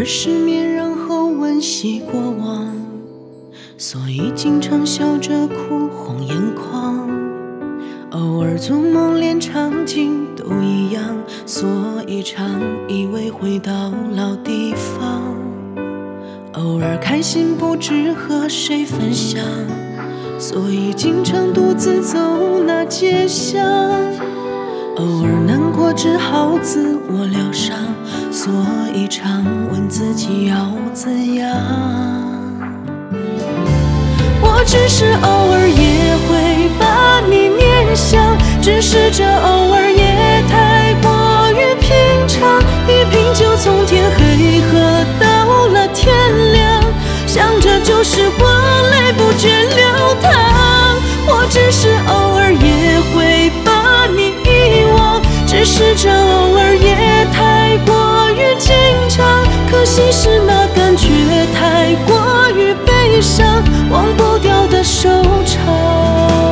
失眠，然后温习过往，所以经常笑着哭红眼眶。偶尔做梦连场景都一样，所以常以为回到老地方。偶尔开心不知和谁分享，所以经常独自走那街巷。偶尔难过只好自我疗伤，所以常问自己要怎样。我只是偶尔也会把你念想，只是这偶尔也太过于平常。一瓶酒从天黑喝到了天亮，想着旧时光泪不觉流淌。我只是偶尔也会把你遗忘，只是这偶尔也太过于经常。可惜是那感觉太过于悲伤，忘不掉的收场。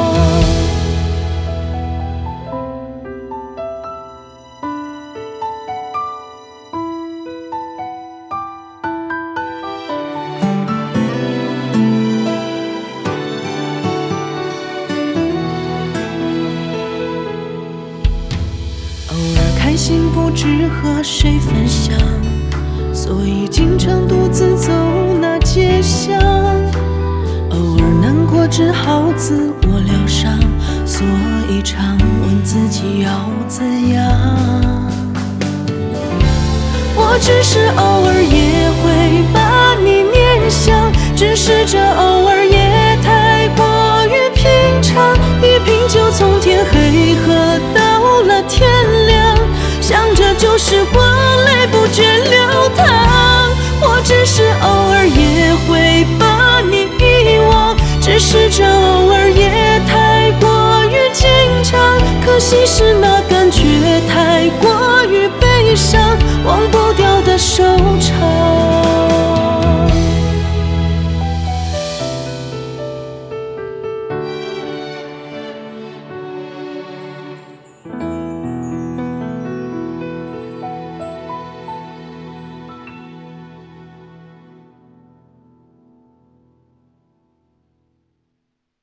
偶尔开心不知和谁分享，所以经常独自走那街巷。偶尔难过只好自我疗伤，所以常问自己要怎样。我只是偶尔也会把你念想，只是这偶尔也太过于平常。一瓶酒从天黑喝到了天亮，想着旧时光泪不觉流淌。我只是偶尔也会把你遗忘，只是这偶尔也太过于经常。可惜是那感觉太过